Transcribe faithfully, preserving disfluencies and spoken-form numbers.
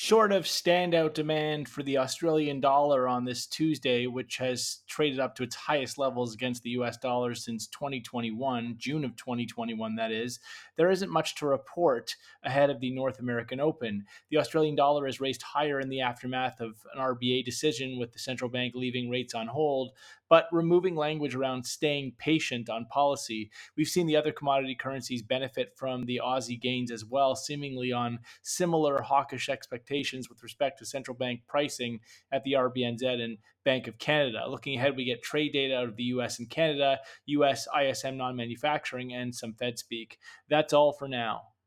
Short of standout demand for the Australian dollar on this Tuesday, which has traded up to its highest levels against the U S dollar since twenty twenty-one, June of twenty twenty-one, that is, there isn't much to report ahead of the North American Open. The Australian dollar has raced higher in the aftermath of an R B A decision, with the central bank leaving rates on hold, but removing language around staying patient on policy. We've seen the other commodity currencies benefit from the Aussie gains as well, seemingly on similar hawkish expectations with respect to central bank pricing at the R B N Z and Bank of Canada. Looking ahead, we get trade data out of the U S and Canada, U S I S M non manufacturing, and some Fed speak. That's all for now.